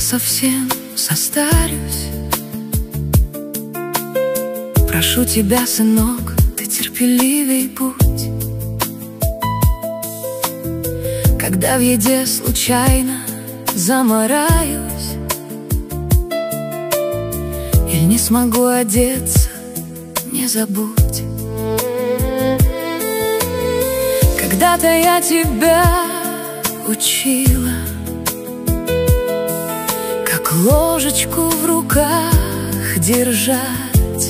совсем состарюсь, прошу тебя, сынок, ты терпеливей будь. Когда в еде случайно замараюсь или не смогу одеться, не забудь. Когда-то я тебя учила, как ложечку в руках держать,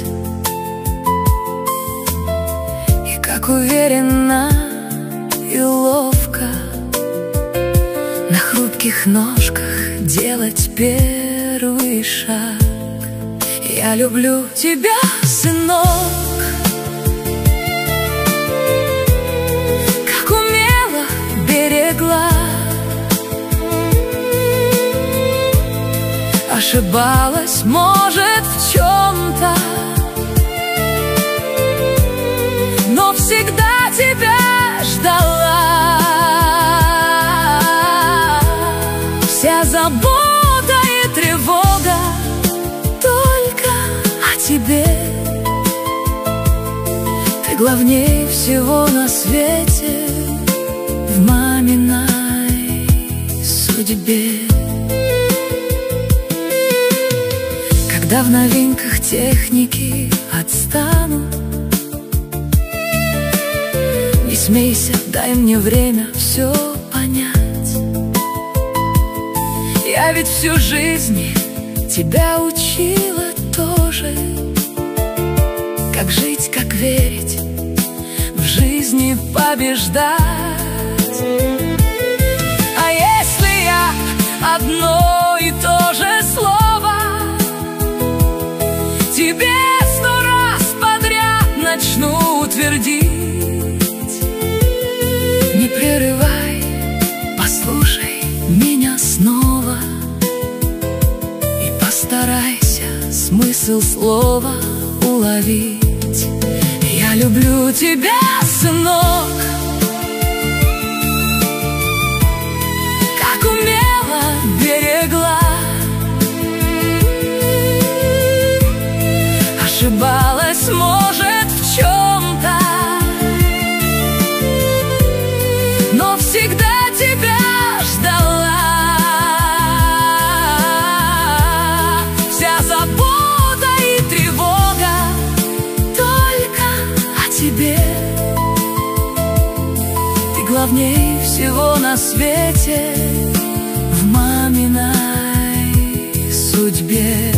и как уверенно и ловко на хрупких ножках делать первый шаг. Я люблю тебя, сынок, как умело берегла. Ошибалась, может, в чем-то, но всегда тебя ждала. Вся забота и тревога только о тебе. Ты главнее всего на свете в маминой судьбе. Когда в новинках техники отстану, не смейся, дай мне время все понять. Я ведь всю жизнь тебя учила тоже, как жить, как верить, в жизни побеждать. А если я одно и то же слово тебе 100 раз подряд начну твердить, не прерывай, послушай меня снова и постарайся смысл слова уловить. Я люблю тебя, сынок, как умело берегла. Ошибалась, может, в чем-то, но всегда тебя ждала. Вся забота и тревога только о тебе. Ты главнее всего на свете в маминой судьбе.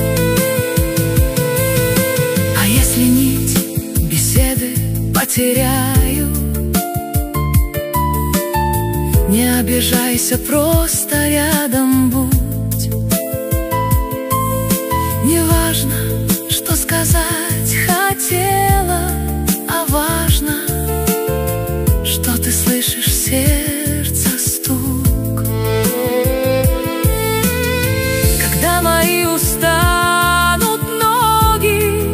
Потеряю, не обижайся, просто рядом будь. Неважно, что сказать хотела, а важно, что ты слышишь сердце стук. Когда мои устанут ноги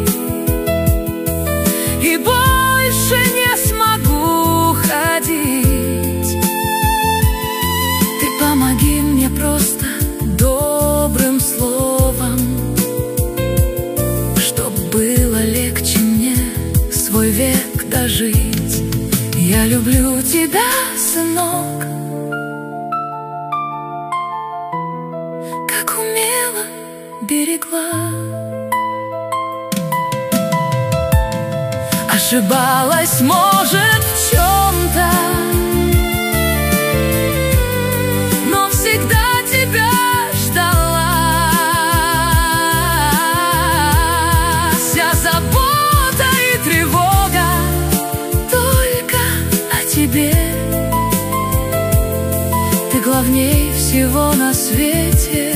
и больше не смогу ходить, ты помоги мне просто добрым словом, чтоб было легче мне свой век дожить. Я люблю тебя, сынок, как умело берегла. Ошибалась, может, в чем-то, но всегда тебя ждала. Вся забота и тревога только о тебе. Ты главнее всего на свете